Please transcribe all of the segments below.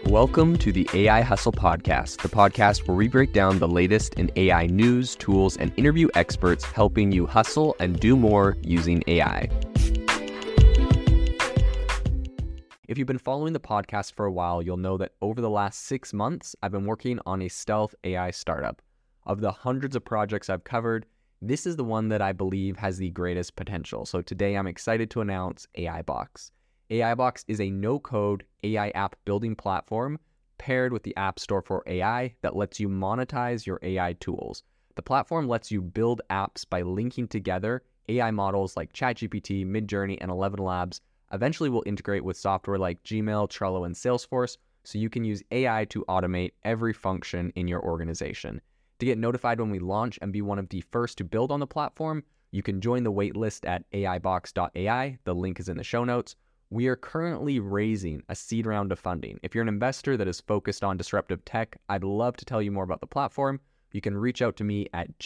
Welcome to the AI Hustle Podcast, the podcast where we break down the latest in AI news, tools, and interview experts helping you hustle and do more using AI. If you've been following the podcast for a while, you'll know that over the last 6 months, I've been working on a stealth AI startup. Of the hundreds of projects I've covered, this is the one that I believe has the greatest potential. So today I'm excited to announce AIBox. AIBox is a no-code AI app building platform paired with the App Store for AI that lets you monetize your AI tools. The platform lets you build apps by linking together AI models like ChatGPT, Midjourney, and ElevenLabs. Eventually will integrate with software like Gmail, Trello, and Salesforce, so you can use AI to automate every function in your organization. To get notified when we launch and be one of the first to build on the platform, you can join the waitlist at aibox.ai. The link is in the show notes. We are currently raising a seed round of funding. If you're an investor that is focused on disruptive tech, I'd love to tell you more about the platform. You can reach out to me at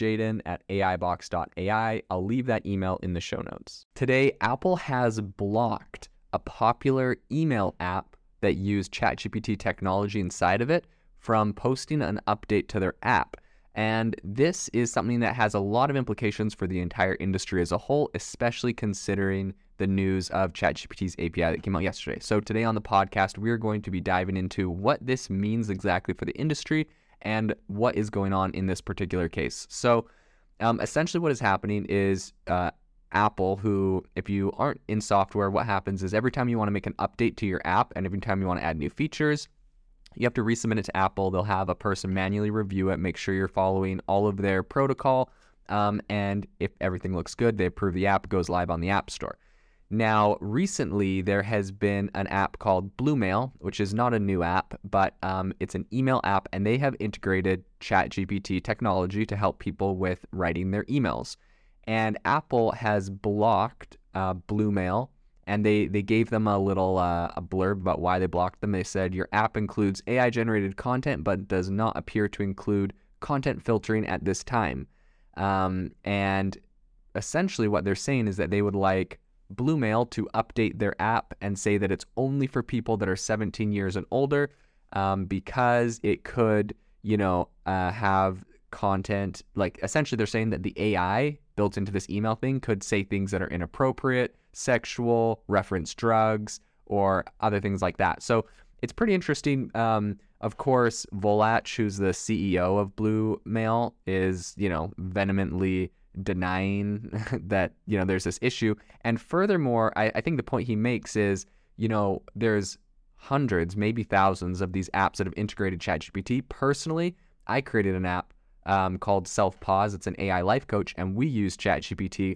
jaden@aibox.ai. I'll leave that email in the show notes. Today, Apple has blocked a popular email app that used ChatGPT technology inside of it from posting an update to their app. And this is something that has a lot of implications for the entire industry as a whole, especially considering the news of ChatGPT's API that came out yesterday. So today on the podcast, we're going to be diving into what this means exactly for the industry and what is going on in this particular case. So essentially what is happening is Apple, who, if you aren't in software, what happens is every time you want to make an update to your app and every time you want to add new features, you have to resubmit it to Apple. They'll have a person manually review it, make sure you're following all of their protocol, and if everything looks good, they approve the app, goes live on the App Store. Now, recently, there has been an app called Bluemail, which is not a new app, but it's an email app, and they have integrated ChatGPT technology to help people with writing their emails. And Apple has blocked Bluemail, and they gave them a little a blurb about why they blocked them. They said, your app includes AI-generated content, but does not appear to include content filtering at this time. And essentially what they're saying is that they would like Bluemail to update their app and say that it's only for people that are 17 years and older, because it could, have content, like essentially they're saying that the AI built into this email thing could say things that are inappropriate, sexual, reference drugs, or other things like that. So it's pretty interesting. Of course, Volach, who's the CEO of Bluemail, is, vehemently denying that, there's this issue. And furthermore, I think the point he makes is, there's hundreds, maybe thousands of these apps that have integrated ChatGPT. Personally, I created an app called Self-Pause. It's an AI life coach, and we use ChatGPT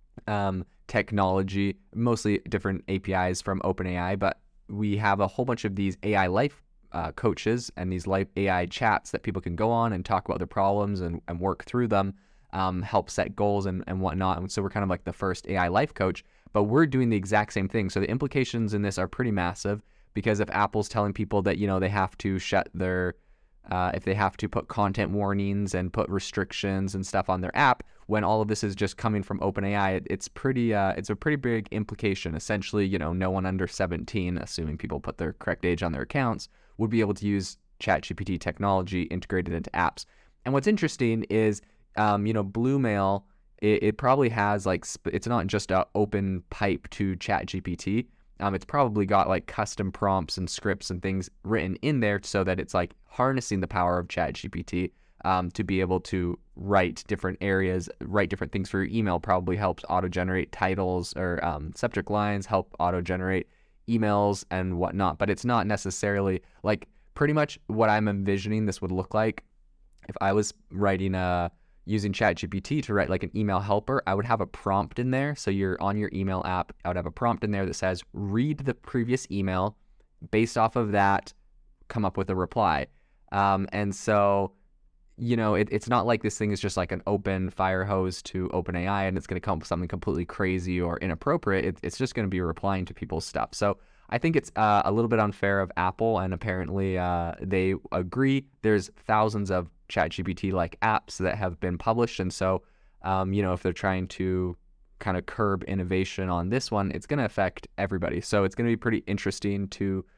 technology, mostly different APIs from OpenAI, but we have a whole bunch of these AI life coaches and these life AI chats that people can go on and talk about their problems and work through them, help set goals and whatnot. And so we're kind of like the first AI life coach, but we're doing the exact same thing. So the implications in this are pretty massive, because if Apple's telling people that, they have to shut their if they have to put content warnings and put restrictions and stuff on their app, when all of this is just coming from OpenAI, it's a pretty big implication. Essentially, no one under 17, assuming people put their correct age on their accounts, would be able to use ChatGPT technology integrated into apps. And what's interesting is, Bluemail, it probably has it's not just an open pipe to ChatGPT. It's probably got like custom prompts and scripts and things written in there so that it's like harnessing the power of ChatGPT to be able to write different areas, write different things for your email. Probably helps auto-generate titles or subject lines, help auto-generate emails and whatnot. But it's not necessarily like pretty much what I'm envisioning this would look like. If I was writing using ChatGPT to write like an email helper, I would have a prompt in there. So you're on your email app, I would have a prompt in there that says, read the previous email. Based off of that, come up with a reply. And so, it's not like this thing is just like an open fire hose to OpenAI and it's going to come up with something completely crazy or inappropriate. It's just going to be replying to people's stuff. So I think it's a little bit unfair of Apple, and apparently they agree. There's thousands of ChatGPT-like apps that have been published, and so, if they're trying to kind of curb innovation on this one, it's going to affect everybody. So it's going to be pretty interesting to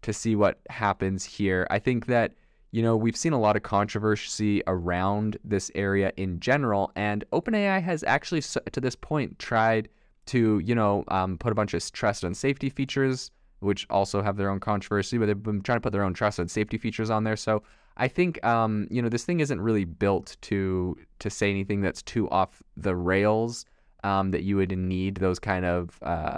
to see what happens here. I think that, we've seen a lot of controversy around this area in general, and OpenAI has actually, to this point, tried to, put a bunch of trust and safety features, which also have their own controversy, but they've been trying to put their own trust and safety features on there. So I think, this thing isn't really built to say anything that's too off the rails, that you would need those kind of,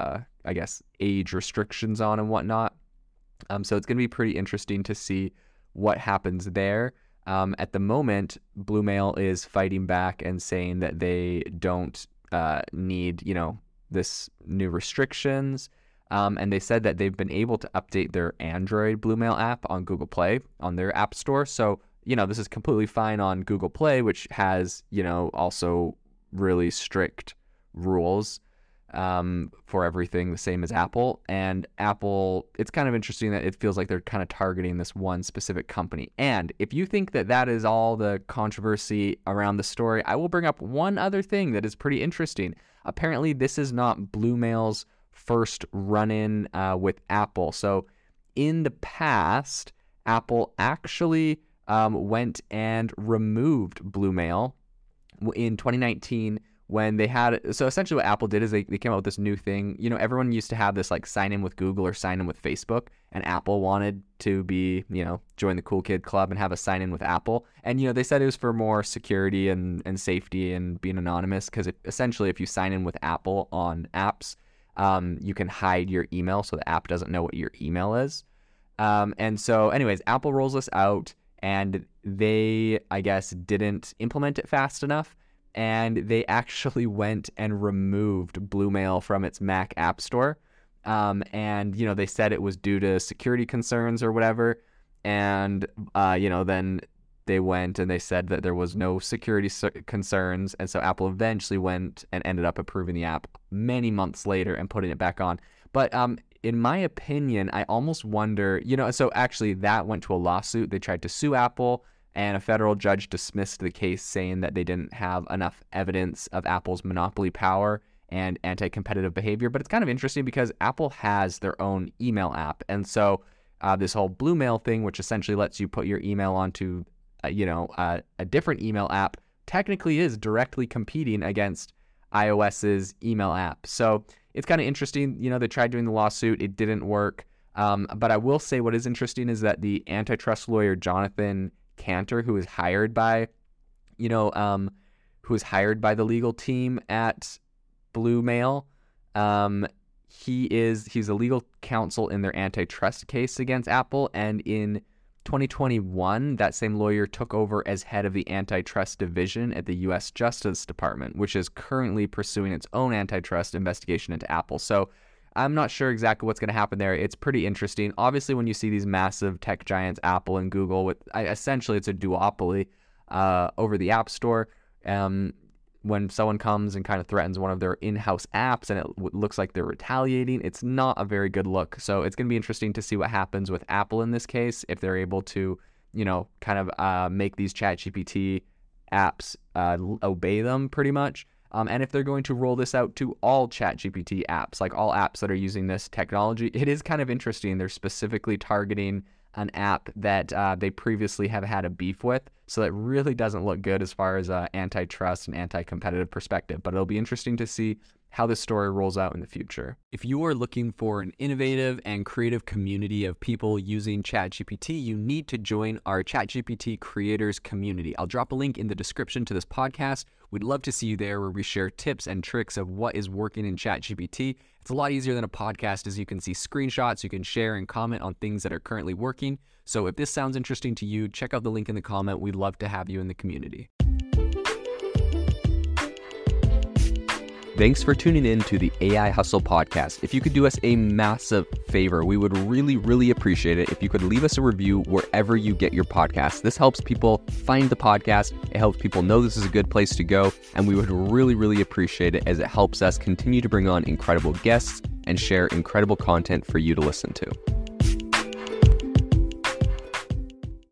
age restrictions on and whatnot. So it's going to be pretty interesting to see what happens there. At the moment, Bluemail is fighting back and saying that they don't need, this new restrictions. And they said that they've been able to update their Android Bluemail app on Google Play on their app store. So, this is completely fine on Google Play, which has, also really strict rules for everything, the same as Apple. And Apple, it's kind of interesting that it feels like they're kind of targeting this one specific company. And if you think that that is all the controversy around the story, I will bring up one other thing that is pretty interesting. Apparently, this is not Bluemail's first run-in with Apple. So in the past, Apple actually went and removed Bluemail in 2019 when they had, so essentially what Apple did is they came out with this new thing. Everyone used to have this like sign in with Google or sign in with Facebook, and Apple wanted to be, join the cool kid club and have a sign in with Apple. And, they said it was for more security and safety and being anonymous, because essentially if you sign in with Apple on apps, you can hide your email so the app doesn't know what your email is. And so anyways, Apple rolls this out, and they, I guess, didn't implement it fast enough. And they actually went and removed Bluemail from its Mac App Store. And, they said it was due to security concerns or whatever. And, then they went and they said that there was no security concerns. And so Apple eventually went and ended up approving the app many months later and putting it back on. But in my opinion, I almost wonder, so actually that went to a lawsuit. They tried to sue Apple, and a federal judge dismissed the case, saying that they didn't have enough evidence of Apple's monopoly power and anti-competitive behavior. But it's kind of interesting because Apple has their own email app. And so this whole Bluemail thing, which essentially lets you put your email onto, a different email app, technically is directly competing against iOS's email app. So it's kind of interesting. They tried doing the lawsuit. It didn't work. But I will say what is interesting is that the antitrust lawyer, Jonathan Cantor, who is hired by, the legal team at Bluemail, he's a legal counsel in their antitrust case against Apple. And in 2021, that same lawyer took over as head of the antitrust division at the U.S. Justice Department, which is currently pursuing its own antitrust investigation into Apple. So I'm not sure exactly what's going to happen there. It's pretty interesting. Obviously, when you see these massive tech giants, Apple and Google, essentially it's a duopoly over the App Store. When someone comes and kind of threatens one of their in-house apps and it looks like they're retaliating, it's not a very good look. So it's going to be interesting to see what happens with Apple in this case, if they're able to, kind of make these ChatGPT apps obey them pretty much. And if they're going to roll this out to all ChatGPT apps, like all apps that are using this technology. It is kind of interesting. They're specifically targeting an app that they previously have had a beef with. So that really doesn't look good as far as antitrust and anti-competitive perspective. But it'll be interesting to see how this story rolls out in the future. If you are looking for an innovative and creative community of people using ChatGPT, you need to join our ChatGPT creators community. I'll drop a link in the description to this podcast. We'd love to see you there, where we share tips and tricks of what is working in ChatGPT. It's a lot easier than a podcast, as you can see screenshots, you can share and comment on things that are currently working. So if this sounds interesting to you, check out the link in the comment. We'd love to have you in the community. Thanks for tuning in to the AI Hustle podcast. If you could do us a massive favor, we would really, really appreciate it if you could leave us a review wherever you get your podcasts. This helps people find the podcast. It helps people know this is a good place to go. And we would really, really appreciate it, as it helps us continue to bring on incredible guests and share incredible content for you to listen to.